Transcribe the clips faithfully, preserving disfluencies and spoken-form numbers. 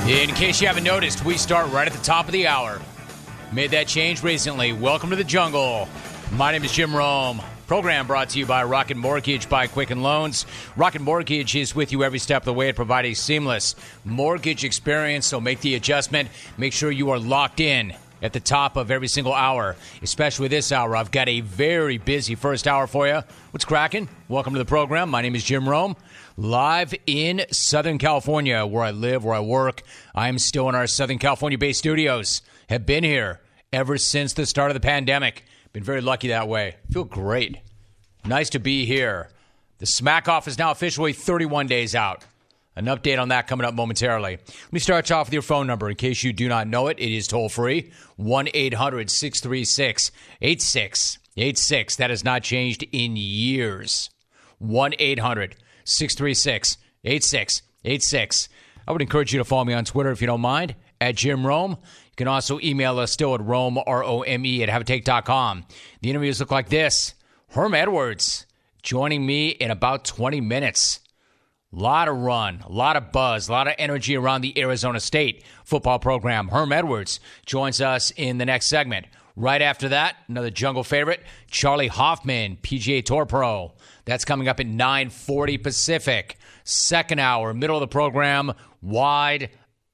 In case you haven't noticed, we start right at the top of the hour. Made that change recently. Welcome to the jungle. My name is Jim Rome. Program brought to you by Rocket Mortgage by Quicken Loans. Rocket Mortgage is with you every step of the way to provide a seamless mortgage experience. So make the adjustment. Make sure you are locked in at the top of every single hour, especially this hour. I've got a very busy first hour for you. What's cracking? Welcome to the program. My name is Jim Rome. Live in Southern California, where I live, where I work. I'm still in our Southern California-based studios. Have been here ever since the start of the pandemic. Been very lucky that way. Feel great. Nice to be here. The Smack Off is now officially thirty-one days out. An update on that coming up momentarily. Let me start you off with your phone number. In case you do not know it, it is toll-free. one eight hundred six three six eight six eight six. That has not changed in years. one eight hundred six three six eight six eight six. I would encourage you to follow me on Twitter if you don't mind, at Jim Rome. You can also email us still at Rome, R O M E, at have a take dot com. The interviews look like this. Herm Edwards joining me in about twenty minutes. A lot of run, a lot of buzz, a lot of energy around the Arizona State football program. Herm Edwards joins us in the next segment. Right after that, another jungle favorite, Charley Hoffman, P G A Tour Pro. That's coming up at nine forty Pacific. Second hour, middle of the program, wide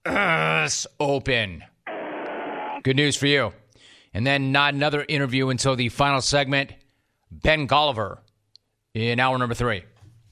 open. Good news for you. And then not another interview until the final segment, Ben Golliver in hour number three.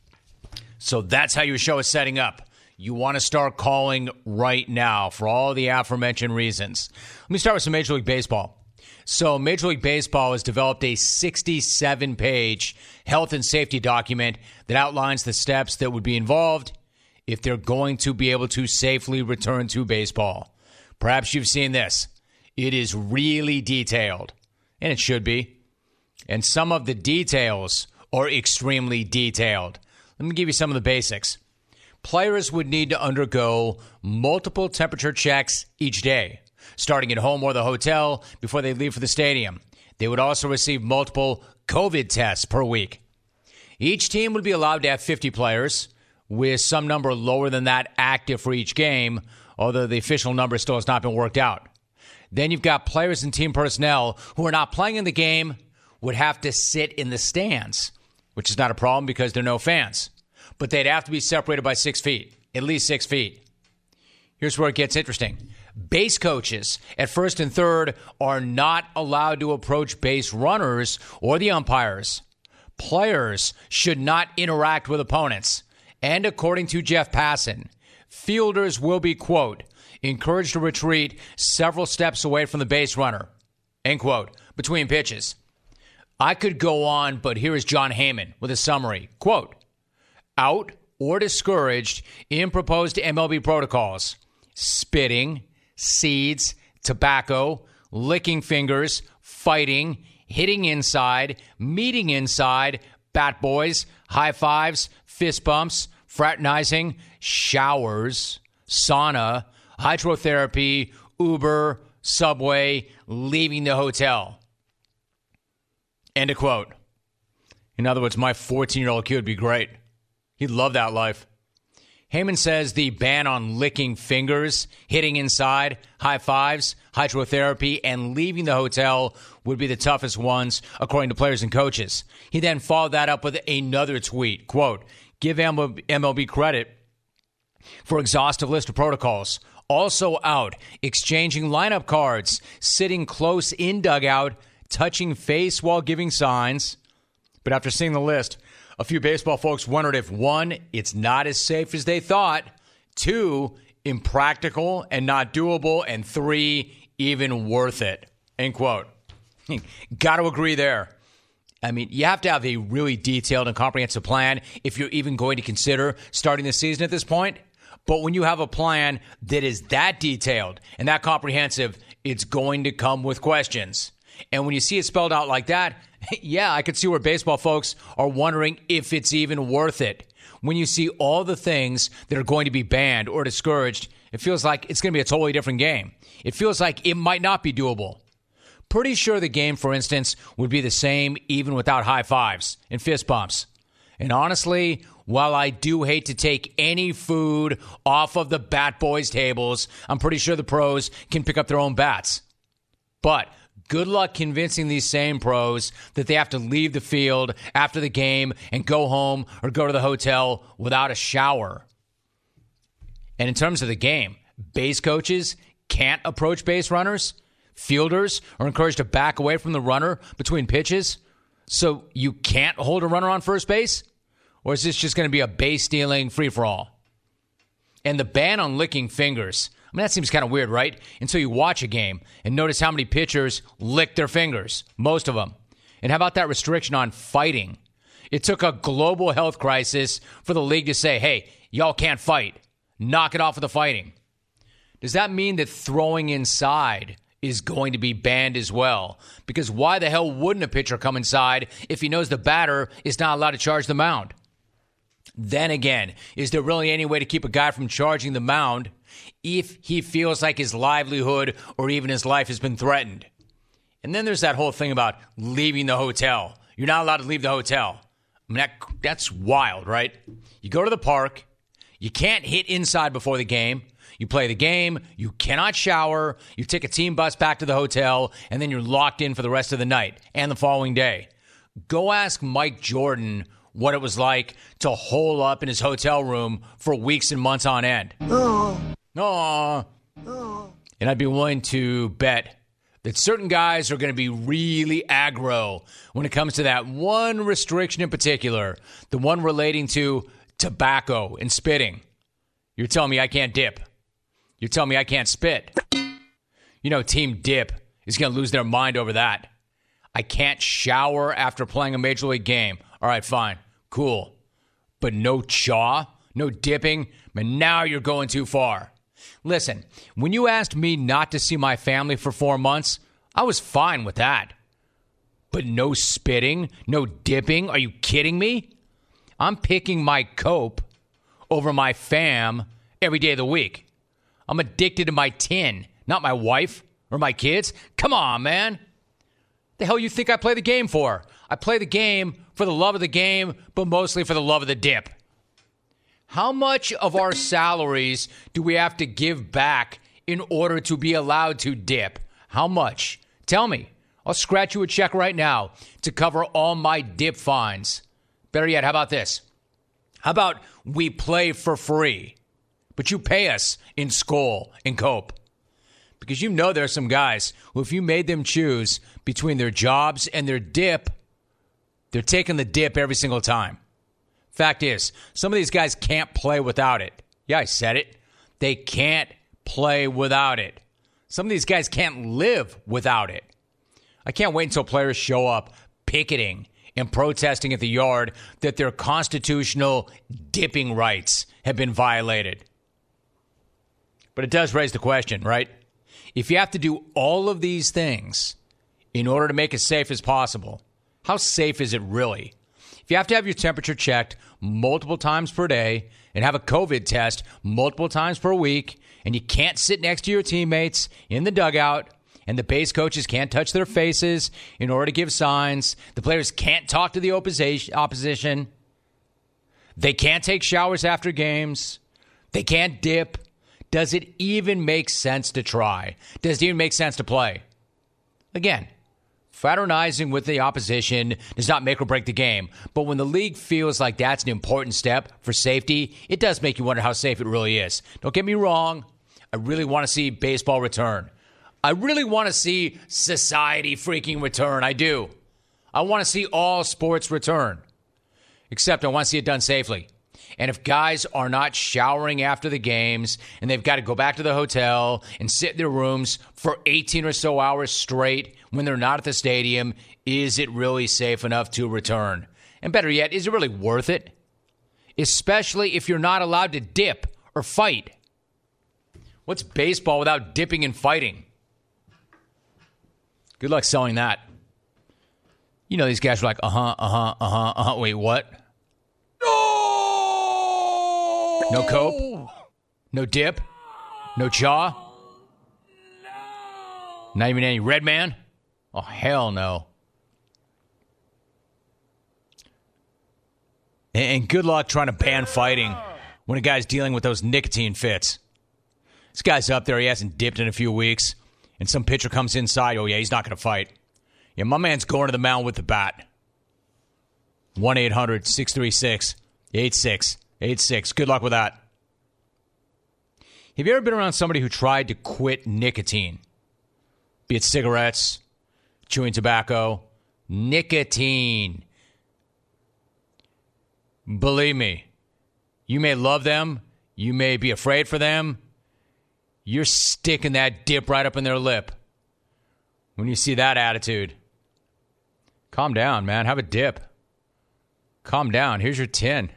So that's how your show is setting up. You want to start calling right now for all the aforementioned reasons. Let me start with some Major League Baseball. So Major League Baseball has developed a sixty-seven page health and safety document that outlines the steps that would be involved if they're going to be able to safely return to baseball. Perhaps you've seen this. It is really detailed, and it should be. And some of the details are extremely detailed. Let me give you some of the basics. Players would need to undergo multiple temperature checks each day, starting at home or the hotel before they leave for the stadium. They would also receive multiple COVID tests per week. Each team would be allowed to have fifty players, with some number lower than that active for each game, although the official number still has not been worked out. Then you've got players and team personnel who are not playing in the game would have to sit in the stands, which is not a problem because there are no fans. But they'd have to be separated by six feet, at least six feet. Here's where it gets interesting. Base coaches at first and third are not allowed to approach base runners or the umpires. Players should not interact with opponents. And according to Jeff Passan, fielders will be, quote, encouraged to retreat several steps away from the base runner, end quote, between pitches. I could go on, but here is John Heyman with a summary. Quote, out or discouraged in proposed M L B protocols, spitting, seeds, tobacco, licking fingers, fighting, hitting inside, meeting inside, bat boys, high fives, fist bumps, fraternizing, showers, sauna, hydrotherapy, Uber, Subway, leaving the hotel. End of quote. In other words, my fourteen-year-old kid would be great. He'd love that life. Heyman says the ban on licking fingers, hitting inside, high fives, hydrotherapy, and leaving the hotel would be the toughest ones, according to players and coaches. He then followed that up with another tweet, quote, give M L B credit for exhaustive list of protocols. Also out, exchanging lineup cards, sitting close in dugout, touching face while giving signs. But after seeing the list, a few baseball folks wondered if, one, it's not as safe as they thought, two, impractical and not doable, and three, even worth it, end quote. Got to agree there. I mean, you have to have a really detailed and comprehensive plan if you're even going to consider starting the season at this point. But when you have a plan that is that detailed and that comprehensive, it's going to come with questions. And when you see it spelled out like that, yeah, I could see where baseball folks are wondering if it's even worth it. When you see all the things that are going to be banned or discouraged, it feels like it's going to be a totally different game. It feels like it might not be doable. Pretty sure the game, for instance, would be the same even without high fives and fist bumps. And honestly, while I do hate to take any food off of the bat boys' tables, I'm pretty sure the pros can pick up their own bats. But good luck convincing these same pros that they have to leave the field after the game and go home or go to the hotel without a shower. And in terms of the game, base coaches can't approach base runners. Fielders are encouraged to back away from the runner between pitches. So you can't hold a runner on first base? Or is this just going to be a base stealing free-for-all? And the ban on licking fingers, I mean, that seems kind of weird, right? Until you watch a game and notice how many pitchers lick their fingers, most of them. And how about that restriction on fighting? It took a global health crisis for the league to say, hey, y'all can't fight. Knock it off with the fighting. Does that mean that throwing inside is going to be banned as well? Because why the hell wouldn't a pitcher come inside if he knows the batter is not allowed to charge the mound? Then again, is there really any way to keep a guy from charging the mound if he feels like his livelihood or even his life has been threatened? And then there's that whole thing about leaving the hotel. You're not allowed to leave the hotel. I mean, that, that's wild, right? You go to the park. You can't hit inside before the game. You play the game. You cannot shower. You take a team bus back to the hotel, and then you're locked in for the rest of the night and the following day. Go ask Mike Jordan what it was like to hole up in his hotel room for weeks and months on end. Oh. Aww. Oh. And I'd be willing to bet that certain guys are going to be really aggro when it comes to that one restriction in particular, the one relating to tobacco and spitting. You're telling me I can't dip. You're telling me I can't spit. You know, Team Dip is going to lose their mind over that. I can't shower after playing a Major League game. All right, fine. Cool. But no chaw? No dipping? Man, now you're going too far. Listen, when you asked me not to see my family for four months, I was fine with that. But no spitting? No dipping? Are you kidding me? I'm picking my cope over my fam every day of the week. I'm addicted to my tin, not my wife or my kids. Come on, man. The hell you think I play the game for? I play the game for the love of the game, but mostly for the love of the dip. How much of our salaries do we have to give back in order to be allowed to dip? How much? Tell me. I'll scratch you a check right now to cover all my dip fines. Better yet, how about this? How about we play for free, but you pay us in Skol and Cope? Because you know there are some guys who, if you made them choose between their jobs and their dip, they're taking the dip every single time. Fact is, some of these guys can't play without it. Yeah, I said it. They can't play without it. Some of these guys can't live without it. I can't wait until players show up picketing and protesting at the yard that their constitutional dipping rights have been violated. But it does raise the question, right? If you have to do all of these things in order to make it safe as possible, how safe is it really? If you have to have your temperature checked multiple times per day and have a COVID test multiple times per week, and you can't sit next to your teammates in the dugout, and the base coaches can't touch their faces in order to give signs, the players can't talk to the opposition, they can't take showers after games, they can't dip, does it even make sense to try? Does it even make sense to play? Again, fraternizing with the opposition does not make or break the game. But when the league feels like that's an important step for safety, it does make you wonder how safe it really is. Don't get me wrong. I really want to see baseball return. I really want to see society freaking return. I do. I want to see all sports return. Except I want to see it done safely. And if guys are not showering after the games and they've got to go back to the hotel and sit in their rooms for eighteen or so hours straight when they're not at the stadium, is it really safe enough to return? And better yet, is it really worth it? Especially if you're not allowed to dip or fight. What's baseball without dipping and fighting? Good luck selling that. You know, these guys are like, uh-huh, uh-huh, uh-huh, uh-huh. Wait, what? No cope? No dip? No jaw? No. Not even any red man? Oh, hell no. And good luck trying to ban fighting when a guy's dealing with those nicotine fits. This guy's up there. He hasn't dipped in a few weeks. And some pitcher comes inside. Oh, yeah, he's not going to fight. Yeah, my man's going to the mound with the bat. one eight hundred six three six eight six eight six. Good luck with that. Have you ever been around somebody who tried to quit nicotine? Be it cigarettes, chewing tobacco, nicotine. Believe me, you may love them. You may be afraid for them. You're sticking that dip right up in their lip when you see that attitude. Calm down, man. Have a dip. Calm down. Here's your tin.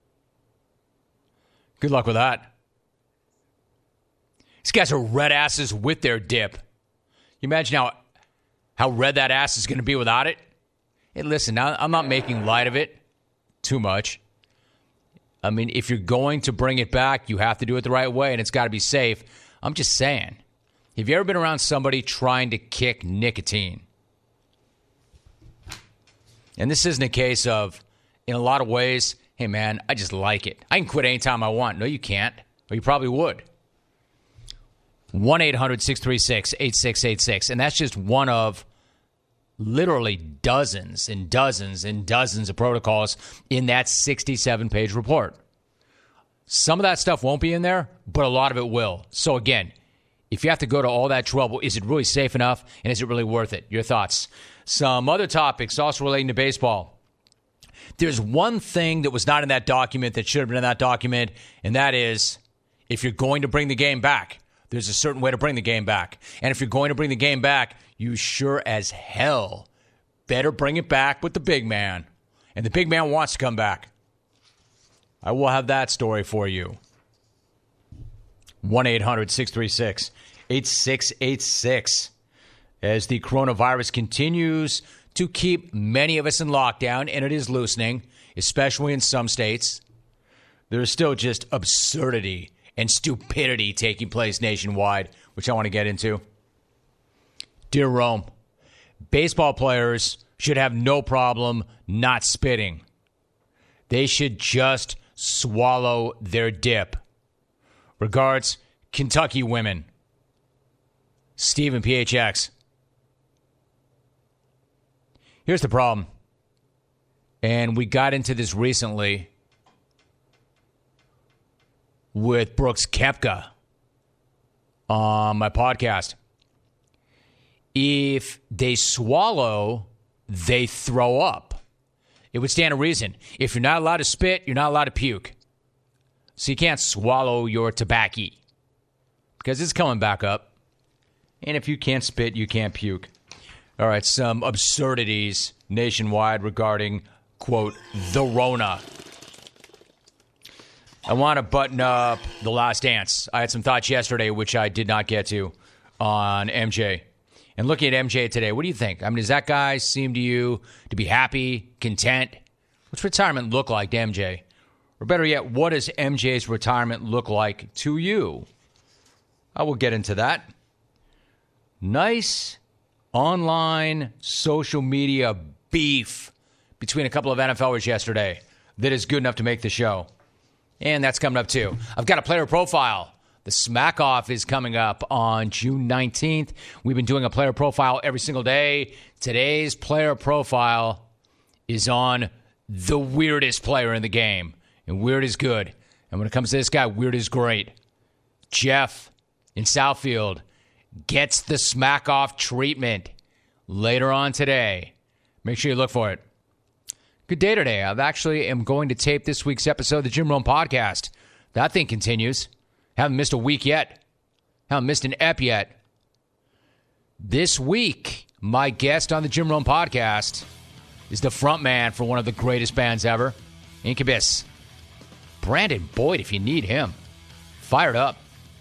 Good luck with that. These guys are red asses with their dip. You imagine how, how red that ass is going to be without it? Hey, listen, now I'm not making light of it too much. I mean, if you're going to bring it back, you have to do it the right way, and it's got to be safe. I'm just saying. Have you ever been around somebody trying to kick nicotine? And this isn't a case of, in a lot of ways, hey, man, I just like it. I can quit anytime I want. No, you can't. Or you probably would. one eight hundred six three six eight six eight six. And that's just one of literally dozens and dozens and dozens of protocols in that sixty-seven page report. Some of that stuff won't be in there, but a lot of it will. So again, if you have to go to all that trouble, is it really safe enough? And is it really worth it? Your thoughts. Some other topics also relating to baseball. There's one thing that was not in that document that should have been in that document, and that is if you're going to bring the game back, there's a certain way to bring the game back. And if you're going to bring the game back, you sure as hell better bring it back with the big man. And the big man wants to come back. I will have that story for you. one eight hundred six three six eight six eight six. As the coronavirus continues to keep many of us in lockdown, and it is loosening, especially in some states, there is still just absurdity and stupidity taking place nationwide, which I want to get into. Dear Rome, baseball players should have no problem not spitting. They should just swallow their dip. Regards, Kentucky women. Stephen P H X. Here's the problem. And we got into this recently with Brooks Koepka on my podcast. If they swallow, they throw up. It would stand to reason. If you're not allowed to spit, you're not allowed to puke. So you can't swallow your tobacco because it's coming back up. And if you can't spit, you can't puke. All right, some absurdities nationwide regarding, quote, the Rona. I want to button up The Last Dance. I had some thoughts yesterday, which I did not get to on M J. And looking at M J today, what do you think? I mean, does that guy seem to you to be happy, content? What's retirement look like to M J? Or better yet, what does M J's retirement look like to you? I will get into that. Nice online social media beef between a couple of NFLers yesterday that is good enough to make the show. And that's coming up too. I've got a player profile. The Smack Off is coming up on June nineteenth. We've been doing a player profile every single day. Today's player profile is on the weirdest player in the game. And weird is good. And when it comes to this guy, weird is great. Jeff in Southfield gets the Smack Off treatment later on today. Make sure you look for it. Good day today. I actually am going to tape this week's episode of the Jim Rome Podcast. That thing continues. Haven't missed a week yet. Haven't missed an ep yet. This week, my guest on the Jim Rome Podcast is the front man for one of the greatest bands ever, Incubus. Brandon Boyd, if you need him. Fired up.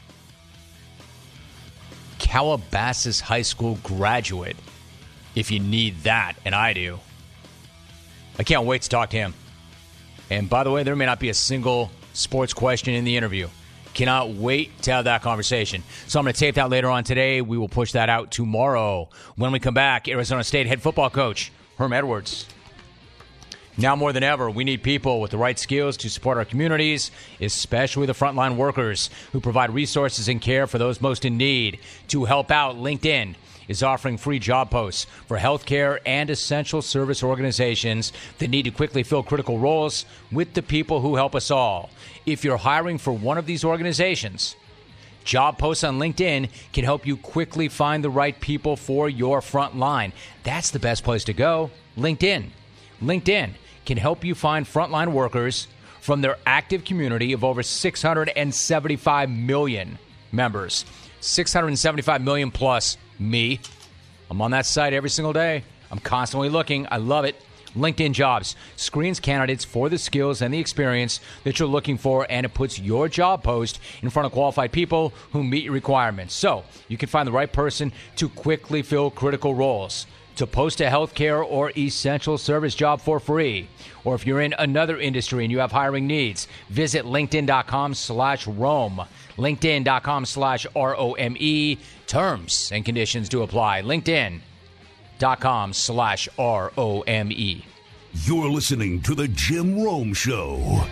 Calabasas High School graduate, if you need that, and I do. I can't wait to talk to him. And by the way, there may not be a single sports question in the interview. Cannot wait to have that conversation. So I'm going to tape that later on today. We will push that out tomorrow. When we come back, Arizona State head football coach Herm Edwards. Now more than ever, we need people with the right skills to support our communities, especially the frontline workers who provide resources and care for those most in need. To help out, LinkedIn is offering free job posts for healthcare and essential service organizations that need to quickly fill critical roles with the people who help us all. If you're hiring for one of these organizations, job posts on LinkedIn can help you quickly find the right people for your front line. That's the best place to go, LinkedIn. LinkedIn can help you find frontline workers from their active community of over six hundred seventy-five million members. six hundred seventy-five million plus me. I'm on that site every single day. I'm constantly looking. I love it. LinkedIn Jobs screens candidates for the skills and the experience that you're looking for, and it puts your job post in front of qualified people who meet your requirements. So you can find the right person to quickly fill critical roles. To post a healthcare or essential service job for free. Or if you're in another industry and you have hiring needs, visit linkedin.com slash Rome. LinkedIn.com slash R O M E. Terms and conditions do apply. LinkedIn.com slash R O M E. You're listening to The Jim Rome Show.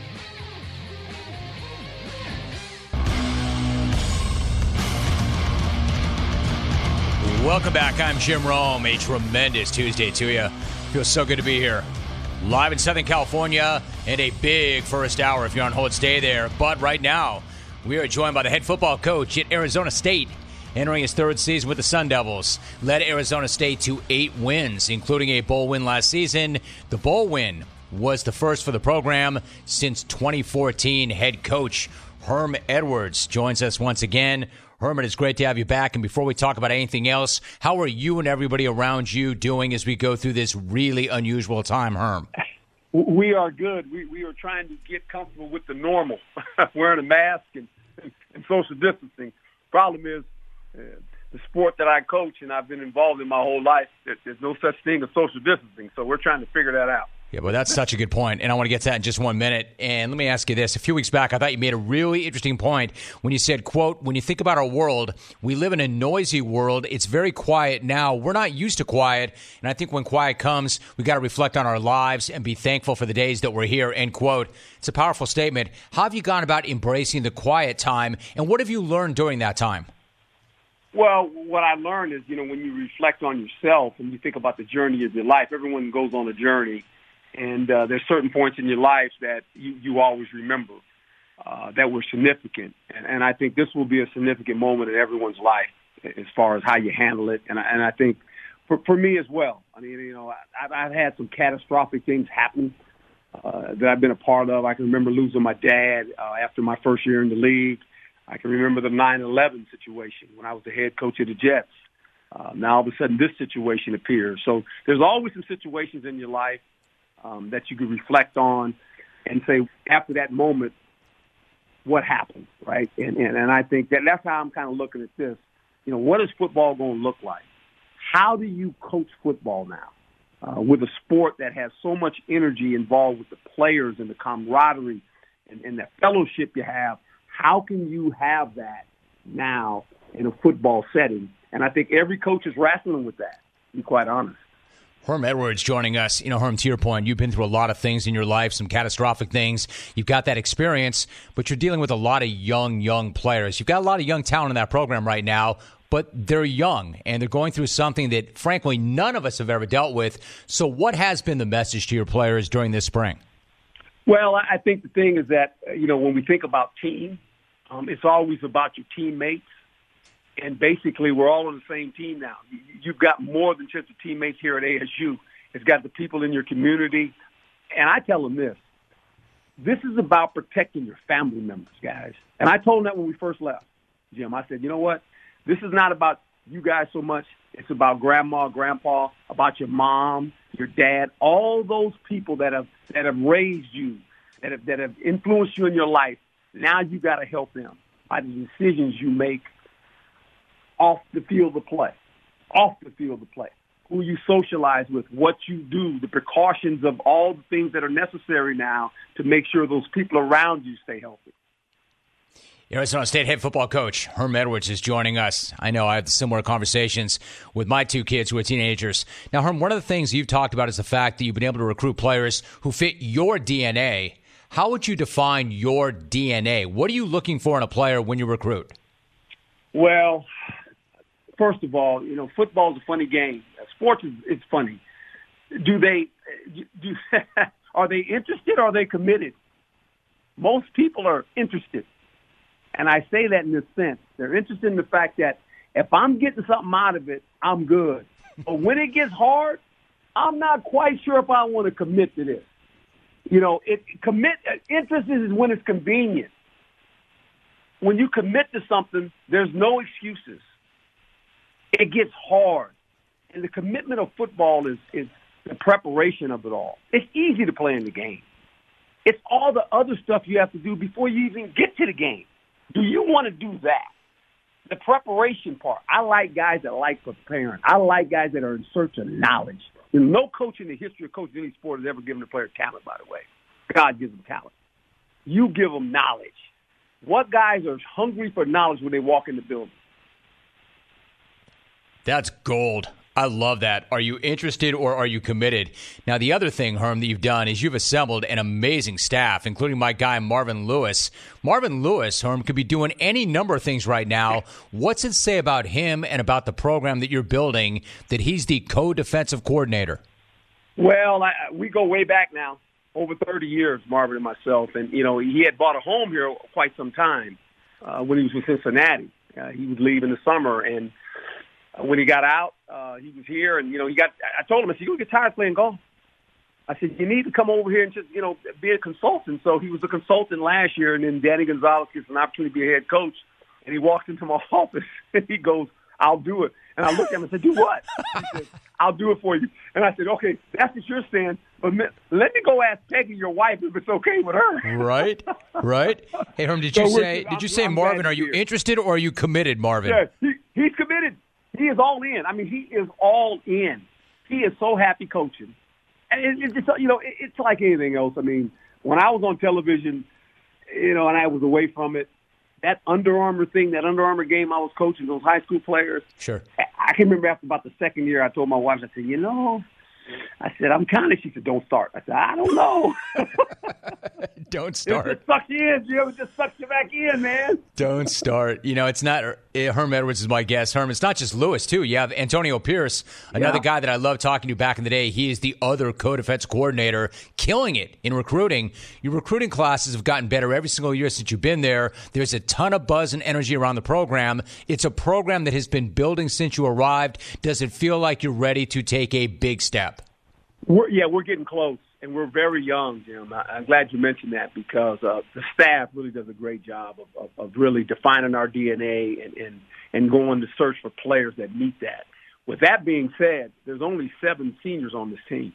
Welcome back. I'm Jim Rome. A tremendous Tuesday to you. Feels so good to be here. Live in Southern California and a big first hour if you're on hold, stay there. But right now, we are joined by the head football coach at Arizona State, entering his third season with the Sun Devils. Led Arizona State to eight wins, including a bowl win last season. The bowl win was the first for the program since twenty fourteen. Head coach Herm Edwards joins us once again. Herman, it's great to have you back. And before we talk about anything else, how are you and everybody around you doing as we go through this really unusual time, Herm? We are good. We we are trying to get comfortable with the normal, wearing a mask and, and, and social distancing. Problem is, uh, the sport that I coach and I've been involved in my whole life, there, there's no such thing as social distancing. So we're trying to figure that out. Yeah, well, that's such a good point, and I want to get to that in just one minute. And let me ask you this. A few weeks back, I thought you made a really interesting point when you said, quote, when you think about our world, we live in a noisy world. It's very quiet now. We're not used to quiet, and I think when quiet comes, we got to reflect on our lives and be thankful for the days that we're here, end quote. It's a powerful statement. How have you gone about embracing the quiet time, and what have you learned during that time? Well, what I learned is, you know, when you reflect on yourself and you think about the journey of your life, everyone goes on a journey. And uh, there's certain points in your life that you, you always remember uh, that were significant. And, and I think this will be a significant moment in everyone's life as far as how you handle it. And I, and I think for, for me as well, I mean, you know, I've, I've had some catastrophic things happen uh, that I've been a part of. I can remember losing my dad uh, after my first year in the league. I can remember the nine eleven situation when I was the head coach of the Jets. Uh, now, all of a sudden, this situation appears. So there's always some situations in your life Um, that you could reflect on and say, after that moment, what happened, right? And, and and I think that that's how I'm kind of looking at this. You know, what is football going to look like? How do you coach football now uh, with a sport that has so much energy involved with the players and the camaraderie and, and the fellowship you have? How can you have that now in a football setting? And I think every coach is wrestling with that, to be quite honest. Herm Edwards joining us. You know, Herm, to your point, you've been through a lot of things in your life, some catastrophic things. You've got that experience, but you're dealing with a lot of young, young players. You've got a lot of young talent in that program right now, but they're young, and they're going through something that, frankly, none of us have ever dealt with. So what has been the message to your players during this spring? Well, I think the thing is that, you know, when we think about team, um, it's always about your teammates. And basically, we're all on the same team now. You've got more than just the teammates here at A S U. It's got the people in your community. And I tell them this. This is about protecting your family members, guys. And I told them that when we first left, Jim. I said, you know what? This is not about you guys so much. It's about grandma, grandpa, about your mom, your dad, all those people that have that have raised you, that have, that have influenced you in your life. Now you got to help them by the decisions you make off the field of play, off the field of play, who you socialize with, what you do, the precautions of all the things that are necessary now to make sure those people around you stay healthy. Arizona State head football coach Herm Edwards is joining us. I know I have similar conversations with my two kids who are teenagers. Now, Herm, one of the things you've talked about is the fact that you've been able to recruit players who fit your D N A. How would you define your D N A? What are you looking for in a player when you recruit? Well, first of all, you know, football is a funny game. Sports is it's funny. Do they do? Are they interested or are they committed? Most people are interested. And I say that in this sense. They're interested in the fact that if I'm getting something out of it, I'm good. But when it gets hard, I'm not quite sure if I want to commit to this. You know, it commit interest is when it's convenient. When you commit to something, there's no excuses. It gets hard. And the commitment of football is, is the preparation of it all. It's easy to play in the game. It's all the other stuff you have to do before you even get to the game. Do you want to do that? The preparation part. I like guys that like preparing. I like guys that are in search of knowledge. You know, no coach in the history of coaching any sport has ever given a player talent, by the way. God gives them talent. You give them knowledge. What guys are hungry for knowledge when they walk in the building? That's gold. I love that. Are you interested or are you committed? Now, the other thing, Herm, that you've done is you've assembled an amazing staff, including my guy, Marvin Lewis. Marvin Lewis, Herm, could be doing any number of things right now. What's it say about him and about the program that you're building that he's the co-defensive coordinator? Well, I, we go way back now, over thirty years, Marvin and myself. And, you know, he had bought a home here quite some time uh, when he was with Cincinnati. Uh, he would leave in the summer, and when he got out, uh, he was here, and, you know, he got, I told him, I said, you get tired playing golf. I said, you need to come over here and just, you know, be a consultant. So he was a consultant last year, and then Danny Gonzalez gets an opportunity to be a head coach, and he walks into my office, and he goes, I'll do it. And I looked at him and said, do what? He said, I'll do it for you. And I said, okay, that's what you're saying, but let me go ask Peggy, your wife, if it's okay with her. Right, right. Hey, Herm, did you so say, did you say, I'm Marvin, are you here. Interested or are you committed, Marvin? Yes, he, he's committed. He is all in. I mean, he is all in. He is so happy coaching. And it's, it's, you know, it's like anything else. I mean, when I was on television, you know, and I was away from it, that Under Armour thing, that Under Armour game I was coaching, those high school players. Sure. I can remember after about the second year, I told my wife, I said, you know, I said, I'm kind of, she said, don't start. I said, I don't know. Don't start. It just sucks you in, Jim. It just sucks you back in, man. Don't start. You know, it's not, Herm Edwards is my guest. Herm, it's not just Lewis, too. You have Antonio Pierce, another yeah. guy that I loved talking to back in the day. He is the other co-defense coordinator, killing it in recruiting. Your recruiting classes have gotten better every single year since you've been there. There's a ton of buzz and energy around the program. It's a program that has been building since you arrived. Does it feel like you're ready to take a big step? We're, yeah, we're getting close, and we're very young, Jim. I, I'm glad you mentioned that because uh, the staff really does a great job of, of, of really defining our D N A and, and, and going to search for players that meet that. With that being said, there's only seven seniors on this team.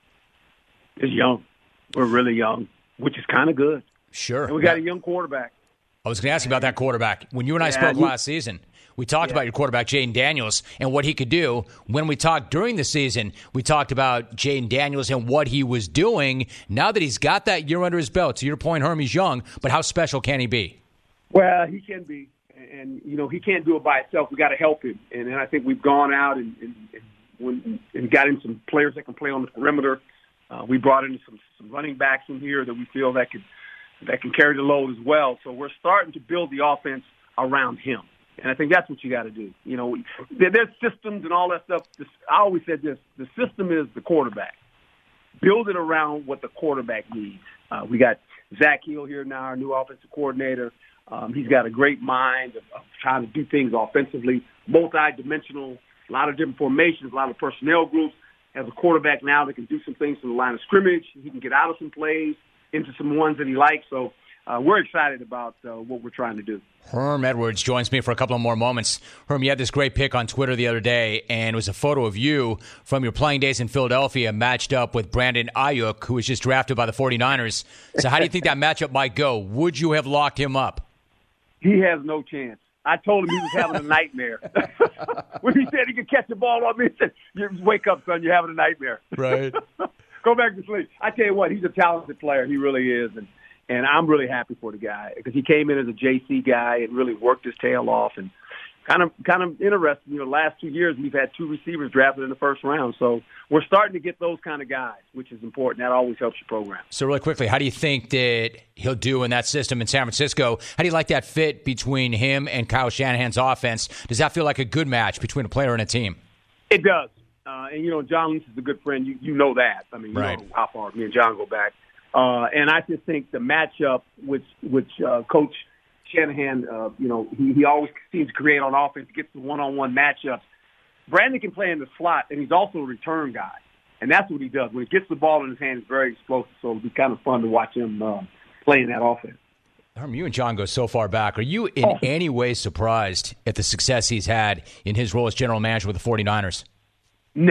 It's young. We're really young, which is kind of good. Sure. And we got yeah. a young quarterback. I was going to ask you about that quarterback. When you and I yeah, spoke he, last season, we talked yeah. about your quarterback, Jayden Daniels, and what he could do. When we talked during the season, we talked about Jayden Daniels and what he was doing. Now that he's got that year under his belt, to your point, Herm, he's young, but how special can he be? Well, he can be. And, you know, he can't do it by himself. We got to help him. And, and I think we've gone out and, and, and, when, and got him some players that can play on the perimeter. Uh, we brought in some, some running backs in here that we feel that could that can carry the load as well. So we're starting to build the offense around him. And I think that's what you got to do. You know, there, there's systems and all that stuff. This, I always said this, the system is the quarterback. Build it around what the quarterback needs. Uh, we got Zach Hill here now, our new offensive coordinator. Um, he's got a great mind of, of trying to do things offensively, multi-dimensional, a lot of different formations, a lot of personnel groups. Has a quarterback now that can do some things from the line of scrimmage. He can get out of some plays into some ones that he likes. So uh, we're excited about uh, what we're trying to do. Herm Edwards joins me for a couple of more moments. Herm, you had this great pic on Twitter the other day, and it was a photo of you from your playing days in Philadelphia matched up with Brandon Ayuk, who was just drafted by the 49ers. So how do you think that matchup might go? Would you have locked him up? He has no chance. I told him he was having a nightmare. When he said he could catch the ball on me, he said, you wake up, son, you're having a nightmare. Right. Go back to sleep. I tell you what, he's a talented player. He really is. And And I'm really happy for the guy because he came in as a J C guy and really worked his tail off and kind of kind of interesting. You know, last two years we've had two receivers drafted in the first round. So we're starting to get those kind of guys, which is important. That always helps your program. So really quickly, how do you think that he'll do in that system in San Francisco? How do you like that fit between him and Kyle Shanahan's offense? Does that feel like a good match between a player and a team? It does. Uh, and, you know, John Lynch is a good friend. You, you know that. I mean, you right. know how far me and John go back. Uh, and I just think the matchup, which which uh, Coach Shanahan, uh, you know, he, he always seems to create on offense, gets the one-on-one matchups. Brandon can play in the slot, and he's also a return guy. And that's what he does. When he gets the ball in his hand, he's very explosive. So it'll be kind of fun to watch him uh, play in that offense. Herm, you and John go so far back. Are you in oh. any way surprised at the success he's had in his role as general manager with the 49ers? No.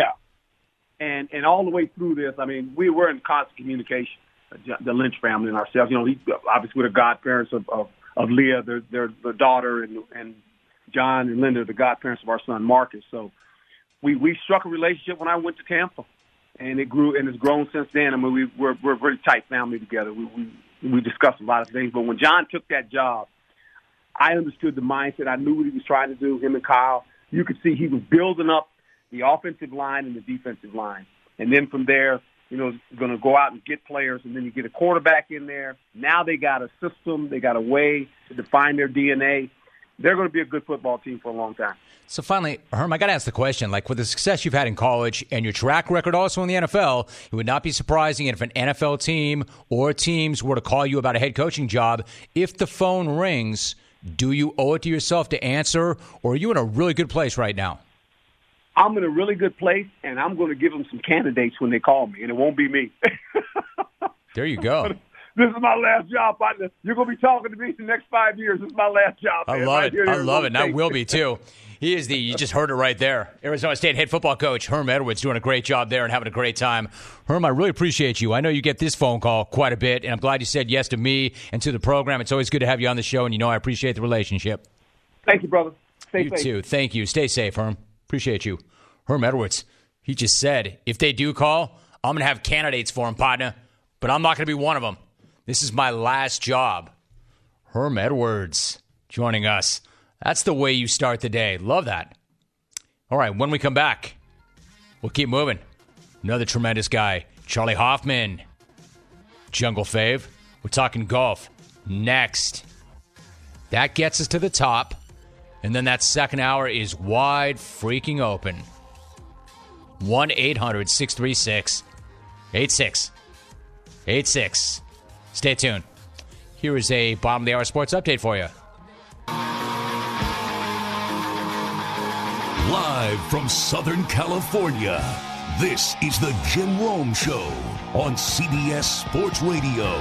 And and all the way through this, I mean, we were in constant communication, the Lynch family and ourselves. You know, he, obviously we're the godparents of, of, of Leah, their, their, their daughter, and, and John and Linda are the godparents of our son Marcus. So we, we struck a relationship when I went to Tampa, and it grew and it's grown since then. I mean, we, we're, we're a very tight family together. We, we, we discussed a lot of things. But when John took that job, I understood the mindset. I knew what he was trying to do, him and Kyle. You could see he was building up the offensive line and the defensive line. And then from there, you know, going to go out and get players, and then you get a quarterback in there. Now they got a system. They got a way to define their D N A. They're going to be a good football team for a long time. So finally, Herm, I got to ask the question, like with the success you've had in college and your track record also in the N F L, it would not be surprising if an N F L team or teams were to call you about a head coaching job. If the phone rings, do you owe it to yourself to answer, or are you in a really good place right now? I'm in a really good place, and I'm going to give them some candidates when they call me, and it won't be me. There you go. This is my last job, partner. You're going to be talking to me the next five years. This is my last job. Man. I love right it. I love it. And I will be, too. He is the, you just heard it right there, Arizona State head football coach Herm Edwards doing a great job there and having a great time. Herm, I really appreciate you. I know you get this phone call quite a bit, and I'm glad you said yes to me and to the program. It's always good to have you on the show, and you know I appreciate the relationship. Thank you, brother. Stay you safe. You too. Thank you. Stay safe, Herm. Appreciate you. Herm Edwards, he just said, if they do call, I'm going to have candidates for him, partner, but I'm not going to be one of them. This is my last job. Herm Edwards joining us. That's the way you start the day. Love that. All right, when we come back, we'll keep moving. Another tremendous guy, Charlie Hoffman. Jungle Fave. We're talking golf next. That gets us to the top. And then that second hour is wide freaking open. one eight hundred six three six eight six eight six. Stay tuned. Here is a bottom of the hour sports update for you. Live from Southern California, this is the Jim Rome Show on C B S Sports Radio.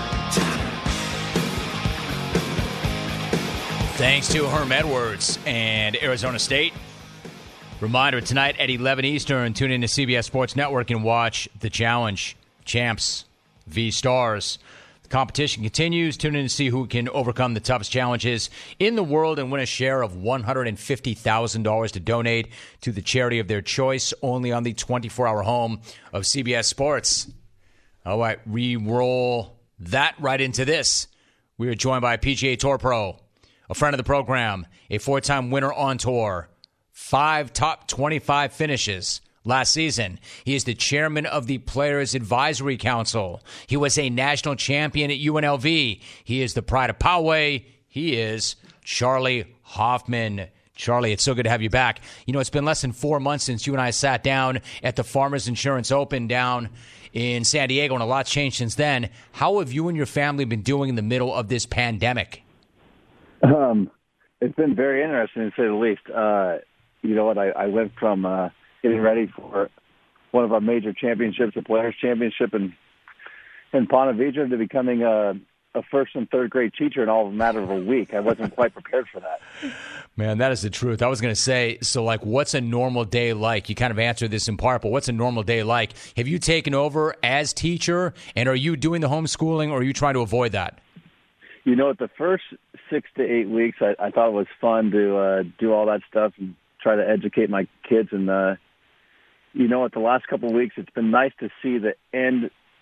Thanks to Herm Edwards and Arizona State. Reminder, tonight at eleven Eastern, tune in to C B S Sports Network and watch The Challenge. Champs v. Stars. The competition continues. Tune in to see who can overcome the toughest challenges in the world and win a share of one hundred fifty thousand dollars to donate to the charity of their choice, only on the twenty-four hour home of C B S Sports. All right, we roll that right into this. We are joined by P G A Tour Pro, a friend of the program, a four-time winner on tour, five top twenty-five finishes last season. He is the chairman of the Players Advisory Council. He was a national champion at U N L V. He is the pride of Poway. He is Charlie Hoffman. Charlie, it's so good to have you back. You know, it's been less than four months since you and I sat down at the Farmers Insurance Open down in San Diego, and a lot's changed since then. How have you and your family been doing in the middle of this pandemic? Um, it's been very interesting, to say the least. Uh, you know what? I, I went from uh, getting ready for one of our major championships, the Players Championship in in Ponte Vedra, to becoming a, a first and third grade teacher in all of a matter of a week. I wasn't quite prepared for that. Man, that is the truth. I was going to say, so like, what's a normal day like? You kind of answered this in part, but what's a normal day like? Have you taken over as teacher, and are you doing the homeschooling, or are you trying to avoid that? You know, at the first six to eight weeks, I, I thought it was fun to uh, do all that stuff and try to educate my kids. And, uh, you know, at the last couple of weeks, it's been nice to see the end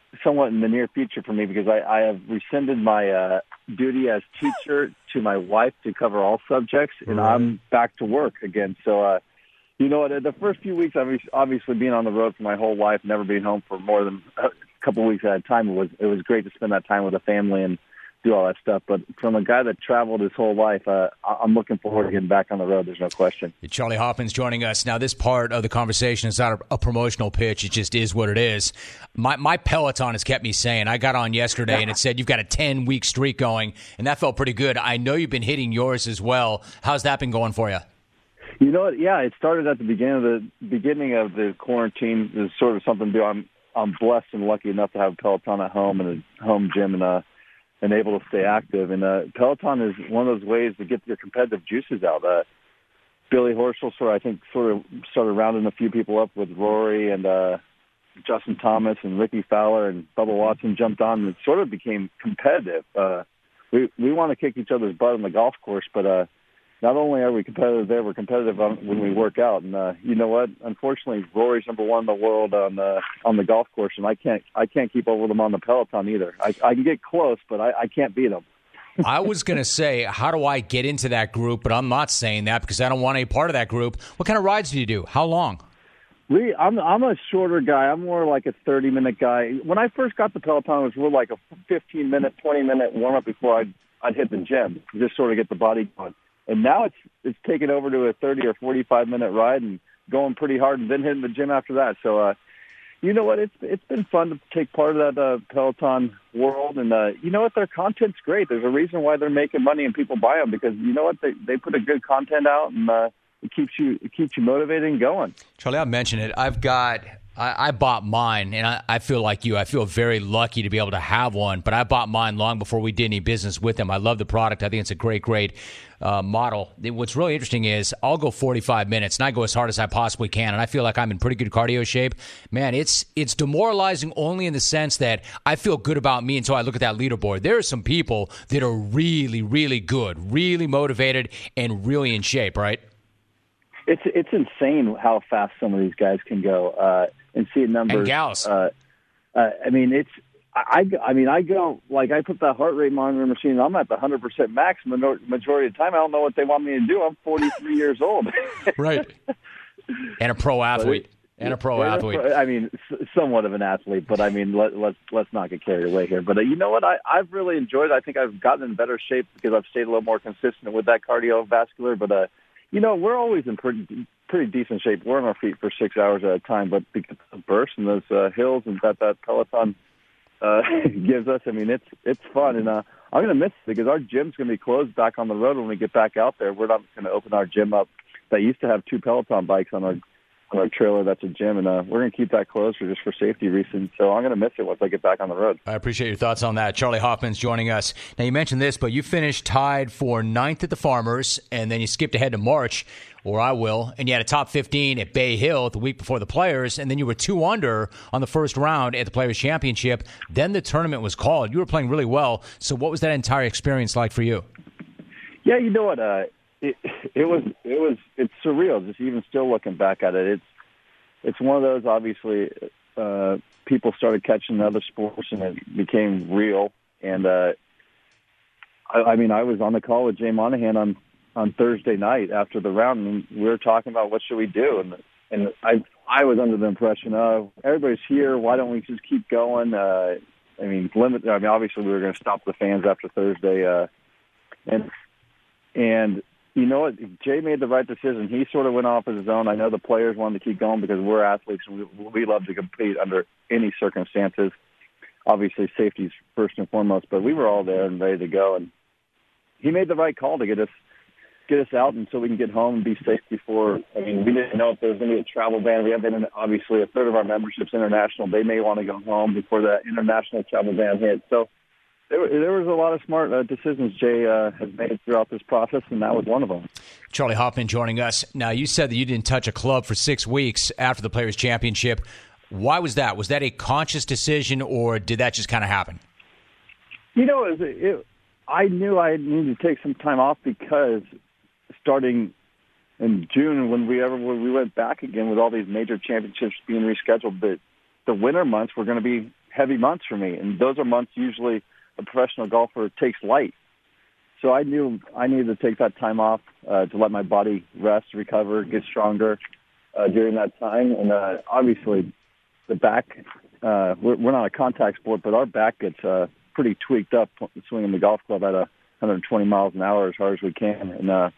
somewhat in the near future for me because I, I have rescinded my uh, duty as teacher to my wife to cover all subjects, and right. I'm back to work again. So, uh, you know, the first few weeks, I've obviously being on the road for my whole life, never being home for more than a couple of weeks at a time, it was it was great to spend that time with the family and do all that stuff. But from a guy that traveled his whole life, uh, I'm looking forward to getting back on the road. There's no question. Charlie Hoffman's joining us. Now, this part of the conversation is not a, a promotional pitch. It just is what it is. My, my Peloton has kept me saying, I got on yesterday and it said you've got a ten-week streak going, and that felt pretty good. I know you've been hitting yours as well. How's that been going for you? You know what? Yeah, it started at the beginning of the beginning of the quarantine. It was sort of something to do. I'm I'm blessed and lucky enough to have a Peloton at home and a home gym and uh and able to stay active. And uh, Peloton is one of those ways to get your competitive juices out. Uh, Billy Horschel sort of, I think, sort of started rounding a few people up with Rory and uh, Justin Thomas and Ricky Fowler and Bubba Watson jumped on and it sort of became competitive. Uh, we we want to kick each other's butt on the golf course, but uh, not only are we competitive there, we're competitive on, when we work out. And uh, you know what? Unfortunately, Rory's number one in the world on the on the golf course, and I can't I can't keep up with him on the Peloton either. I, I can get close, but I, I can't beat him. I was going to say, how do I get into that group? But I'm not saying that because I don't want any part of that group. What kind of rides do you do? How long? We, I'm I'm a shorter guy. I'm more like a thirty minute guy. When I first got the Peloton, it was more like a fifteen minute, twenty minute warm up before I'd I'd hit the gym, just sort of get the body going. And now it's it's taken over to a thirty or forty-five minute ride and going pretty hard and then hitting the gym after that. So, uh, you know what? It's it's been fun to take part of that uh, Peloton world. And uh, you know what? Their content's great. There's a reason why they're making money and people buy them because you know what? They they put a good content out and uh, it keeps you it keeps you motivated and going. Charlie, I mentioned it. I've got. I, I bought mine, and I, I feel like you. I feel very lucky to be able to have one, but I bought mine long before we did any business with them. I love the product. I think it's a great, great uh, model. What's really interesting is I'll go forty-five minutes, and I go as hard as I possibly can, and I feel like I'm in pretty good cardio shape. Man, it's it's demoralizing only in the sense that I feel good about me until I look at that leaderboard. There are some people that are really, really good, really motivated, and really in shape, right? It's it's insane how fast some of these guys can go. Uh, and see numbers. And gals. Uh, uh, I mean, it's. I, I mean, I go like I put that heart rate monitor machine. I'm at the one hundred percent max majority of the time. I don't know what they want me to do. I'm forty-three years old. Right. And a pro athlete. It, and a pro yeah, athlete. I mean, somewhat of an athlete, but I mean, let, let's let's not get carried away here. But uh, you know what? I, I've really enjoyed it. I think I've gotten in better shape because I've stayed a little more consistent with that cardiovascular. But uh, you know, we're always in pretty pretty decent shape. We're on our feet for six hours at a time, but because of bursts and those uh, hills and that that Peloton uh, gives us, I mean, it's it's fun. And uh, I'm going to miss it because our gym's going to be closed back on the road when we get back out there. We're not going to open our gym up. That used to have two Peloton bikes on our on our trailer. That's a gym, and uh, we're going to keep that closed for just for safety reasons. So I'm going to miss it once I get back on the road. I appreciate your thoughts on that. Charlie Hoffman's joining us. Now, you mentioned this, but you finished tied for ninth at the Farmers, and then you skipped ahead to March, or I will, and you had a top fifteen at Bay Hill the week before the Players, and then you were two under on the first round at the Players Championship. Then the tournament was called. You were playing really well. So what was that entire experience like for you? Yeah, you know what? Uh, it, it was it was it's surreal. Just even still looking back at it, it's it's one of those. Obviously, uh, people started catching other sports, and it became real. And uh, I, I mean, I was on the call with Jay Monahan on. on Thursday night after the round, and we were talking about what should we do, and and I I was under the impression of everybody's here, why don't we just keep going? Uh, I mean, limit. I mean, obviously we were going to stop the fans after Thursday, uh, and and you know what, Jay made the right decision. He sort of went off of his own. I know the players wanted to keep going because we're athletes and we, we love to compete under any circumstances. Obviously, safety's first and foremost, but we were all there and ready to go, and he made the right call to get us. get us out and so we can get home and be safe before. I mean, we didn't know if there was going to be a travel ban. We have been, obviously, a third of our membership's international. They may want to go home before that international travel ban hit. So there, there was a lot of smart uh, decisions Jay uh, has made throughout this process, and that was one of them. Charlie Hoffman joining us. Now, you said that you didn't touch a club for six weeks after the Players' Championship. Why was that? Was that a conscious decision, or did that just kind of happen? You know, it, was, it, I knew I needed to take some time off because – starting in June, when we ever when we went back again with all these major championships being rescheduled, but the winter months were going to be heavy months for me, and those are months usually a professional golfer takes light. So I knew I needed to take that time off uh, to let my body rest, recover, get stronger uh, during that time. And uh, obviously, the back, uh, we're, we're not a contact sport, but our back gets uh, pretty tweaked up swinging the golf club at a one hundred twenty miles an hour as hard as we can. And, uh,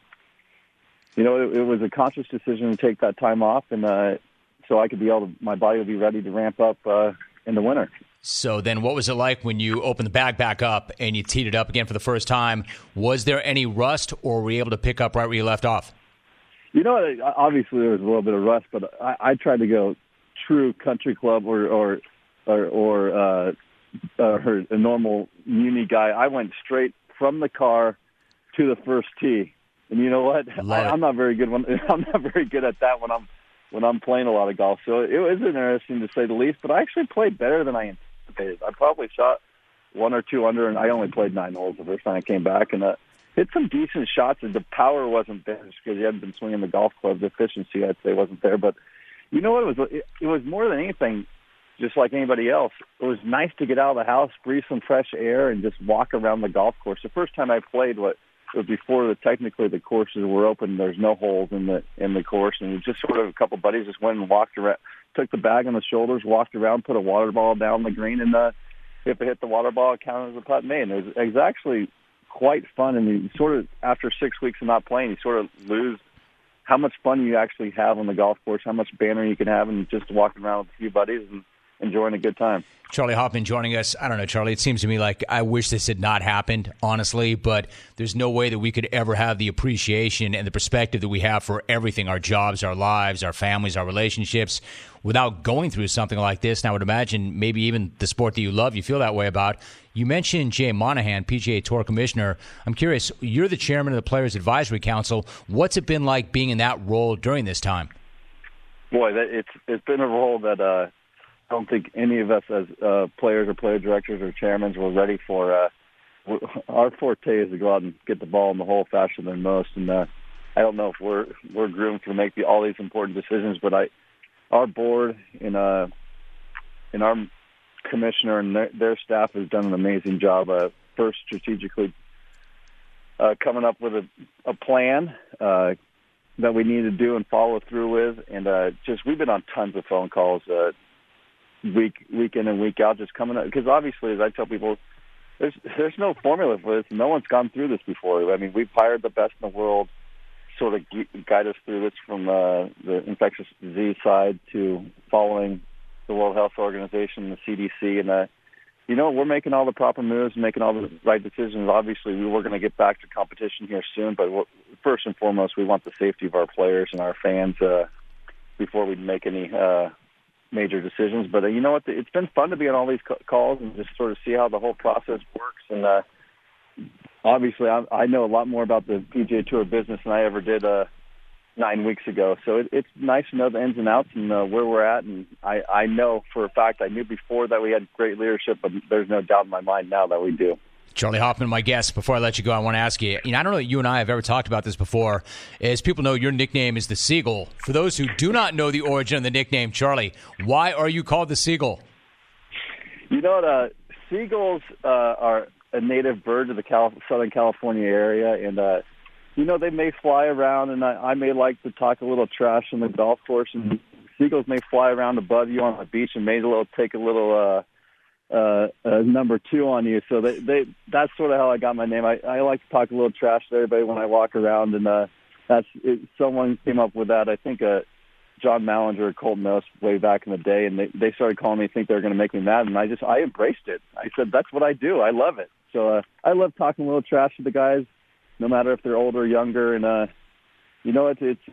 you know, it, it was a conscious decision to take that time off, and uh, so I could be able to, my body would be ready to ramp up uh, in the winter. So then what was it like when you opened the bag back up and you teed it up again for the first time? Was there any rust, or were you able to pick up right where you left off? You know, obviously there was a little bit of rust, but I, I tried to go true country club or or or, or uh, uh, a normal uni guy. I went straight from the car to the first tee, and you know what? I, I'm not very good when I'm not very good at that when I'm when I'm playing a lot of golf. So it was interesting to say the least. But I actually played better than I anticipated. I probably shot one or two under, and I only played nine holes the first time I came back, and uh, hit some decent shots. And the power wasn't there just because you hadn't been swinging the golf club. The efficiency, I'd say, wasn't there. But you know what? It was it, it was more than anything, just like anybody else. It was nice to get out of the house, breathe some fresh air, and just walk around the golf course. The first time I played, what it was before the technically the courses were open. There's no holes in the in the course, and we just sort of a couple buddies just went and walked around. Took the bag on the shoulders, walked around, put a water ball down the green, and uh, if it hit the water ball, it counted as a putt made. And it was, it was actually quite fun. And you sort of, after six weeks of not playing, you sort of lose how much fun you actually have on the golf course, how much banter you can have, and just walking around with a few buddies and enjoying a good time. Charlie Hoffman joining us. I don't know, Charlie, it seems to me like I wish this had not happened, honestly, but there's no way that we could ever have the appreciation and the perspective that we have for everything, our jobs, our lives, our families, our relationships, without going through something like this. And I would imagine maybe even the sport that you love, you feel that way about. You mentioned Jay Monahan, P G A Tour Commissioner. I'm curious, you're the chairman of the Players Advisory Council. What's it been like being in that role during this time? Boy, that, it's it's been a role that uh, I don't think any of us as uh, players or player directors or chairmen were ready for. Uh, our forte is to go out and get the ball in the hole faster than most, and uh, I don't know if we're we're groomed to make the, all these important decisions, but I, our board and uh, and our commissioner and their, their staff has done an amazing job. Uh, first, strategically uh, coming up with a, a plan uh, that we need to do and follow through with, and uh, just we've been on tons of phone calls. Uh, week week in and week out, just coming up, because obviously, as I tell people, there's there's no formula for this. No one's gone through this before. I mean, we've hired the best in the world, sort of guide us through this, from uh, the infectious disease side to following the World Health Organization, the C D C, and uh, you know, we're making all the proper moves, making all the right decisions. Obviously, we were going to get back to competition here soon, but first and foremost, we want the safety of our players and our fans uh, before we make any uh, major decisions. But uh, you know what? It's been fun to be on all these calls and just sort of see how the whole process works. And uh, obviously, I, I know a lot more about the P G A Tour business than I ever did uh, nine weeks ago. So it, it's nice to know the ins and outs and uh, where we're at. And I, I know for a fact, I knew before that we had great leadership, but there's no doubt in my mind now that we do. Charlie Hoffman, my guest. Before I let you go, I want to ask you, you know, I don't know that you and I have ever talked about this before. As people know, your nickname is the Seagull. For those who do not know the origin of the nickname, Charlie, why are you called the Seagull? You know, uh, seagulls uh, are a native bird of the Cal- Southern California area, and, uh, you know, they may fly around, and I, I may like to talk a little trash on the golf course, and seagulls may fly around above you on the beach and may a little, take a little uh, uh, uh, number two on you. So they, they that's sort of how I got my name. I, I like to talk a little trash to everybody when I walk around, and uh, that's it, someone came up with that. I think uh, John Mallinger or Colton Mills way back in the day, and they, they started calling me, think they were going to make me mad, and I just I embraced it. I said, that's what I do. I love it. So uh, I love talking a little trash to the guys, no matter if they're older or younger. And, uh, you know, it's, it's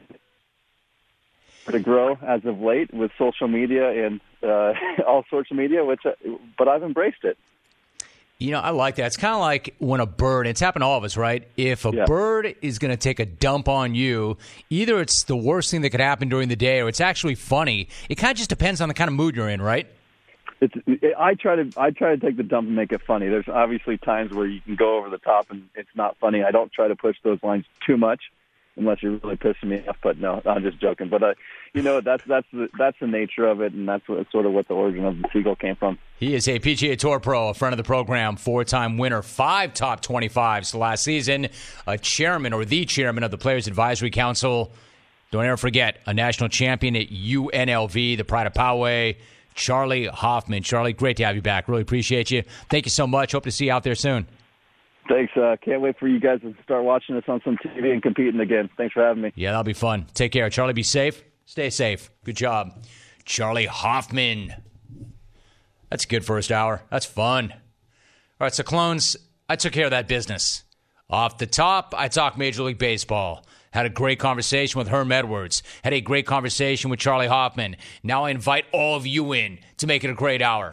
to grow as of late with social media and uh, all sorts of media, which, uh, but I've embraced it. You know, I like that. It's kind of like when a bird, it's happened to all of us, right? If a yeah. bird is going to take a dump on you, either it's the worst thing that could happen during the day or it's actually funny. It kind of just depends on the kind of mood you're in, right? It's, it, I try to I try to take the dump and make it funny. There's obviously times where you can go over the top and it's not funny. I don't try to push those lines too much. unless you're really pissing me off. But no, I'm just joking. But uh, you know, that's that's the, that's the nature of it, and that's what, sort of what the origin of the Seagull came from. He is a P G A Tour pro, a friend of the program, four-time winner, five top twenty-fives last season, a chairman or the chairman of the Players Advisory Council. Don't ever forget, a national champion at U N L V, the Pride of Poway, Charlie Hoffman. Charlie, great to have you back. Really appreciate you. Thank you so much. Hope to see you out there soon. Thanks. Uh, can't wait for you guys to start watching us on some T V and competing again. Thanks for having me. Yeah, that'll be fun. Take care. Charlie, be safe. Stay safe. Good job. Charlie Hoffman. That's a good first hour. That's fun. All right, so Clones, I took care of that business. Off the top, I talked Major League Baseball. Had a great conversation with Herm Edwards. Had a great conversation with Charlie Hoffman. Now I invite all of you in to make it a great hour.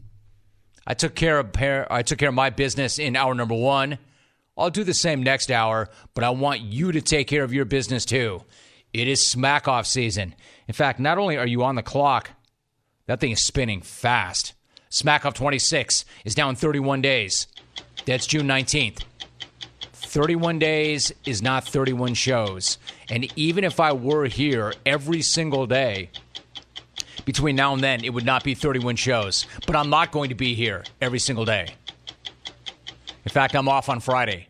I took care of I took care of my business in hour number one. I'll do the same next hour, but I want you to take care of your business too. It is smack off season. In fact, not only are you on the clock, that thing is spinning fast. Smack Off twenty-six is now in thirty-one days. That's June nineteenth. thirty-one days is not thirty-one shows. And even if I were here every single day, between now and then, it would not be thirty-one shows. But I'm not going to be here every single day. In fact, I'm off on Friday.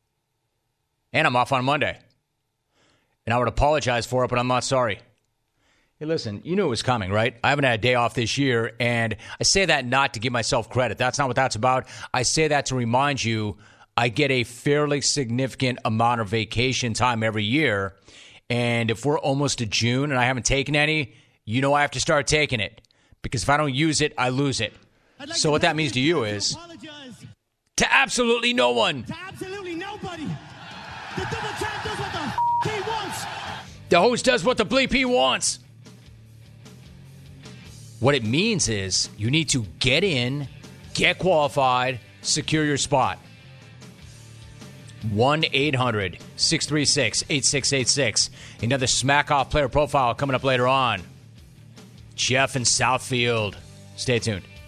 And I'm off on Monday. And I would apologize for it, but I'm not sorry. Hey, listen, you knew it was coming, right? I haven't had a day off this year, and I say that not to give myself credit. That's not what that's about. I say that to remind you I get a fairly significant amount of vacation time every year, and if we're almost to June and I haven't taken any, you know I have to start taking it, because if I don't use it, I lose it. Like so what that means to you is to absolutely no one. To absolutely nobody. The double champ does what the f- he wants. The host does what the bleep he wants. What it means is you need to get in, get qualified, secure your spot. one eight hundred six three six eight six eight six. Another Smack Off player profile coming up later on. Jeff in Southfield. Stay tuned.